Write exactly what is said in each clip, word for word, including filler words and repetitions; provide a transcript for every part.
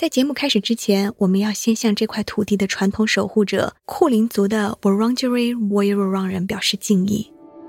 在节目开始之前，我们要先向这块土地的传统守护者库林族的 Wurundjeri Woiwurrung 人表示敬意。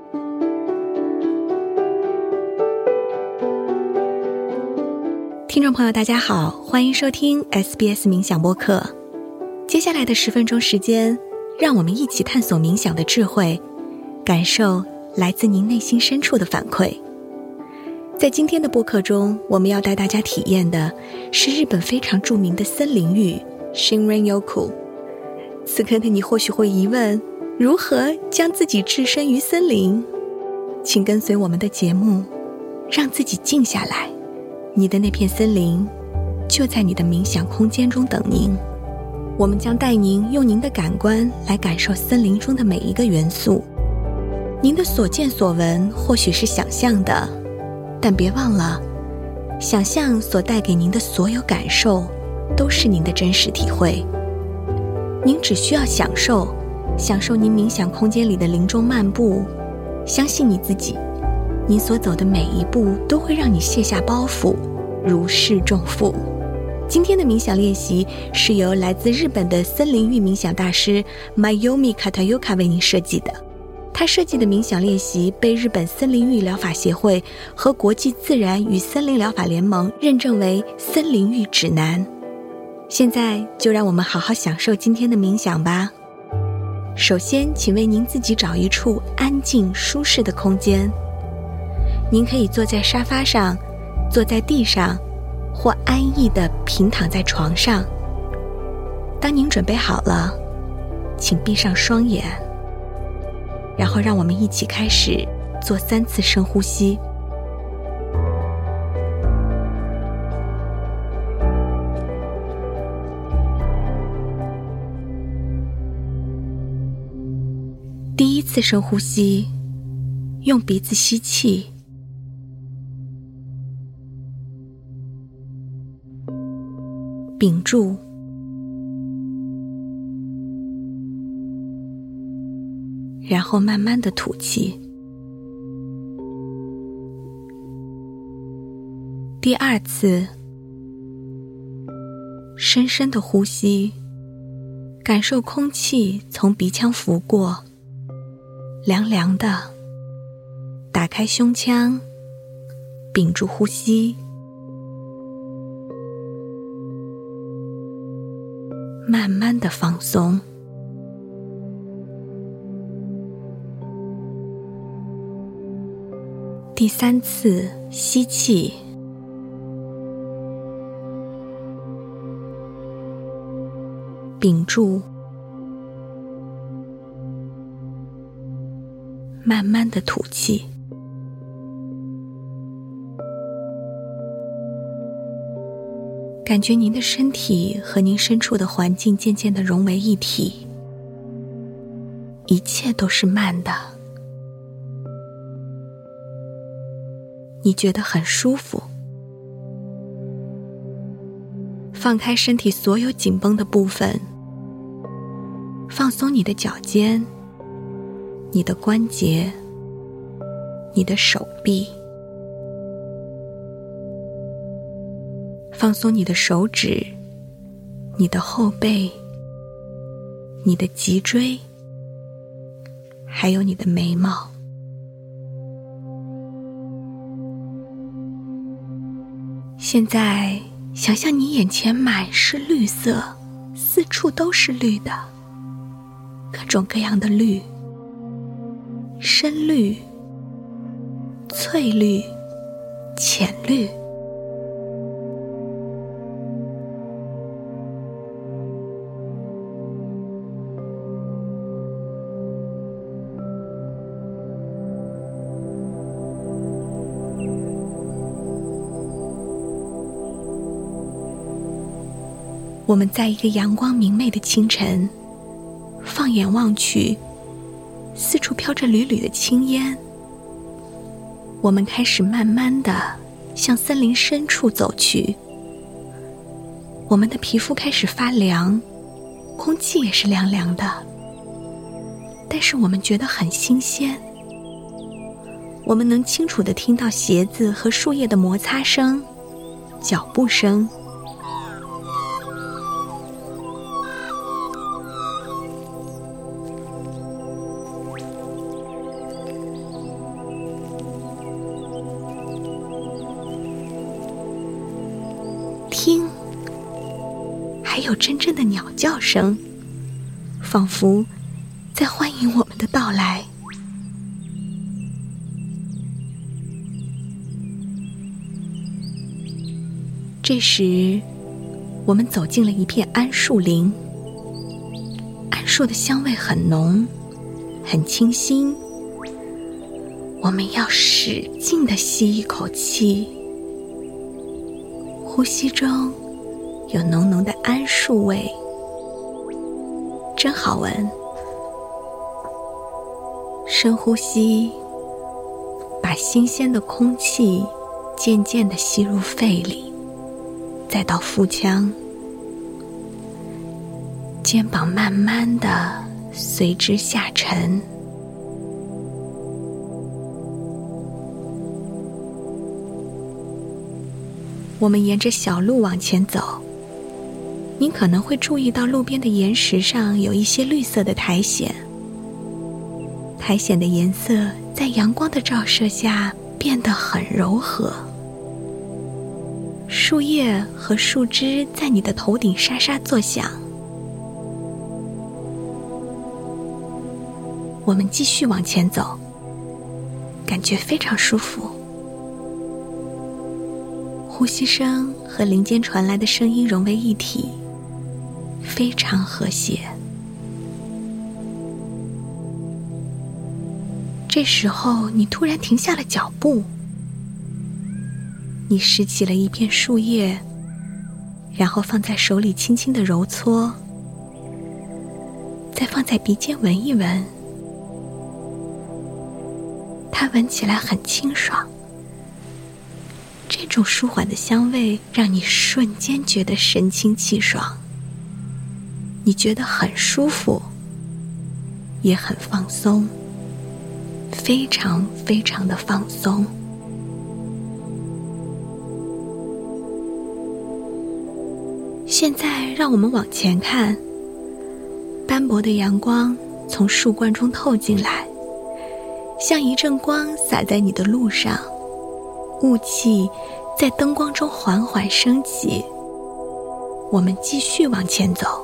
听众朋友大家好，欢迎收听 S B S 冥想播客。接下来的十分钟时间，让我们一起探索冥想的智慧，感受来自您内心深处的反馈。在今天的播客中，我们要带大家体验的是日本非常著名的森林浴 Shinrin-yoku。 此刻的你或许会疑问，如何将自己置身于森林？请跟随我们的节目，让自己静下来，你的那片森林就在你的冥想空间中等您。我们将带您用您的感官来感受森林中的每一个元素。您的所见所闻或许是想象的，但别忘了，想象所带给您的所有感受都是您的真实体会。您只需要享受享受您冥想空间里的林中漫步，相信你自己，您所走的每一步都会让你卸下包袱，如释重负。今天的冥想练习是由来自日本的森林浴冥想大师 Mayumi Katayuka 为您设计的。他设计的冥想练习被日本森林浴疗法协会和国际自然与森林疗法联盟认证为森林浴指南。现在就让我们好好享受今天的冥想吧。首先，请为您自己找一处安静舒适的空间。您可以坐在沙发上，坐在地上，或安逸地平躺在床上。当您准备好了，请闭上双眼，然后让我们一起开始做三次深呼吸。第一次深呼吸，用鼻子吸气，屏住，然后慢慢地吐气。第二次，深深地呼吸，感受空气从鼻腔拂过，凉凉的。打开胸腔，屏住呼吸，慢慢地放松。第三次吸气，屏住，慢慢地吐气。感觉您的身体和您身处的环境渐渐地融为一体，一切都是慢的。你觉得很舒服，放开身体所有紧绷的部分，放松你的脚尖、你的关节、你的手臂，放松你的手指、你的后背、你的脊椎，还有你的眉毛。现在想象你眼前满是绿色，四处都是绿的，各种各样的绿，深绿、翠绿、浅绿。我们在一个阳光明媚的清晨，放眼望去，四处飘着缕缕的青烟。我们开始慢慢地向森林深处走去。我们的皮肤开始发凉，空气也是凉凉的，但是我们觉得很新鲜。我们能清楚地听到鞋子和树叶的摩擦声、脚步声。 听，还有真正的鸟叫声，仿佛在欢迎我们的到来。这时，我们走进了一片桉树林。桉树的香味很浓，很清新。我们要使劲地吸一口气，呼吸中有浓浓的桉树味，真好闻。深呼吸，把新鲜的空气渐渐地吸入肺里，再到腹腔，肩膀慢慢地随之下沉。我们沿着小路往前走，您可能会注意到路边的岩石上有一些绿色的苔藓。苔藓的颜色在阳光的照射下变得很柔和，树叶和树枝在你的头顶沙沙作响。我们继续往前走，感觉非常舒服。呼吸声和林间传来的声音融为一体，非常和谐。这时候，你突然停下了脚步，你拾起了一片树叶，然后放在手里轻轻地揉搓，再放在鼻尖闻一闻。它闻起来很清爽，这种舒缓的香味让你瞬间觉得神清气爽，你觉得很舒服，也很放松，非常非常的放松。现在让我们往前看，斑驳的阳光从树冠中透进来，像一阵光洒在你的路上，雾气在灯光中缓缓升起。我们继续往前走，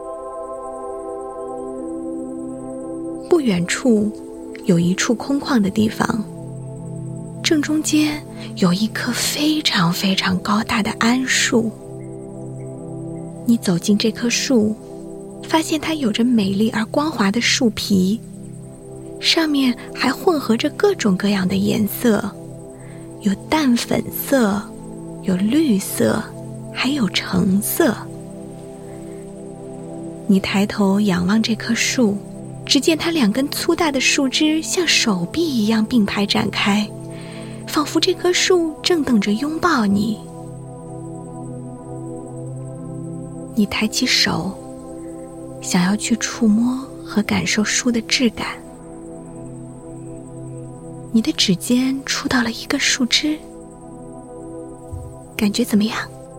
不远处有一处空旷的地方，正中间有一棵非常非常高大的桉树。你走进这棵树，发现它有着美丽而光滑的树皮，上面还混合着各种各样的颜色，有淡粉色，有绿色，还有橙色。你抬头仰望这棵树，只见它两根粗大的树枝像手臂一样并排展开，仿佛这棵树正等着拥抱你。你抬起手，想要去触摸和感受树的质感。你的指尖触到了一根树枝，感觉怎么样？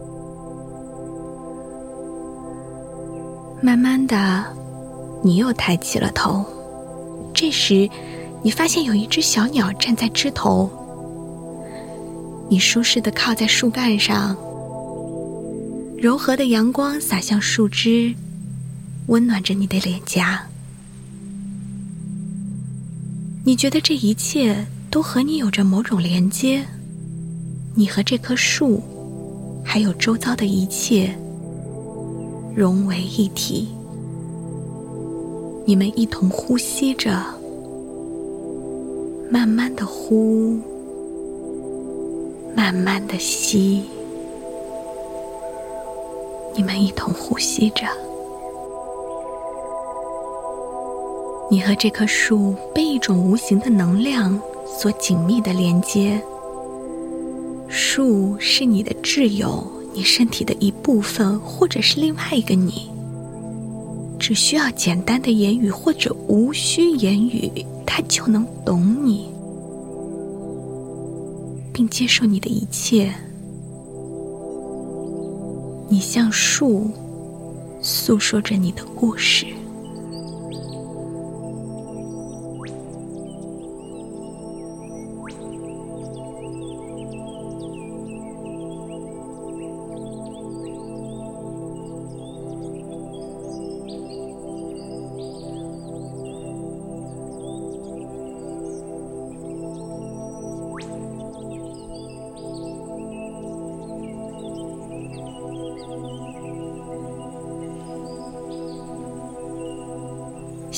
慢慢的，你又抬起了头，这时你发现有一只小鸟站在枝头。你舒适地靠在树干上，柔和的阳光洒向树枝，温暖着你的脸颊。你觉得这一切都和你有着某种连接，你和这棵树，还有周遭的一切融为一体。你们一同呼吸着，慢慢的呼，慢慢的吸。你们一同呼吸着，你和这棵树被一种无形的能量所紧密的连接。树是你的挚友，你身体的一部分，或者是另外一个你。只需要简单的言语或者无需言语，它就能懂你，并接受你的一切。你像树，诉说着你的故事。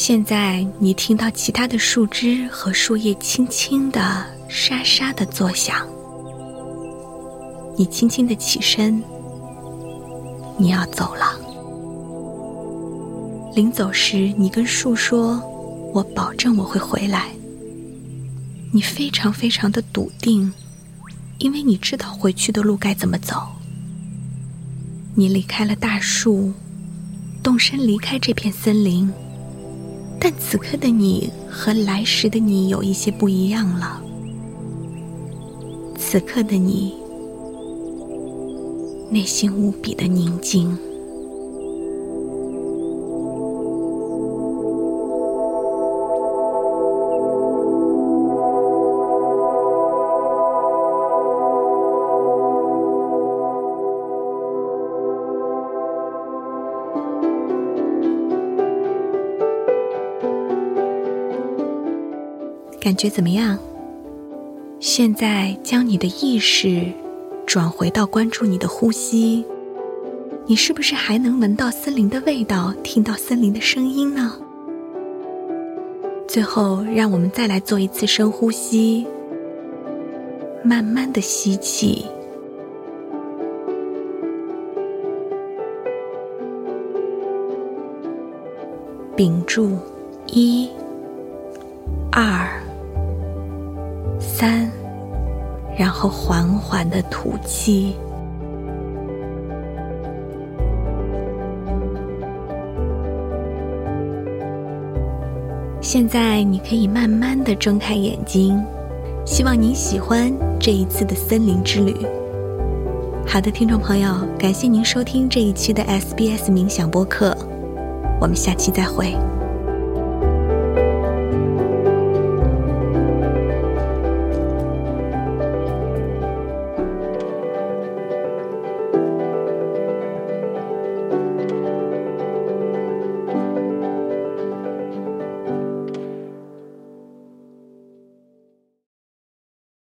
现在你听到其他的树枝和树叶轻轻地沙沙地作响，你轻轻地起身，你要走了。临走时，你跟树说，我保证我会回来。你非常非常的笃定，因为你知道回去的路该怎么走。你离开了大树，动身离开这片森林，但此刻的你和来时的你有一些不一样了。此刻的你，内心无比的宁静。感觉怎么样？现在将你的意识转回到关注你的呼吸，你是不是还能闻到森林的味道，听到森林的声音呢？最后，让我们再来做一次深呼吸，慢慢的吸气，屏住，一、二、三，然后缓缓地吐气。现在你可以慢慢地睁开眼睛，希望您喜欢这一次的森林之旅。好的，听众朋友，感谢您收听这一期的 S B S 冥想播客，我们下期再会。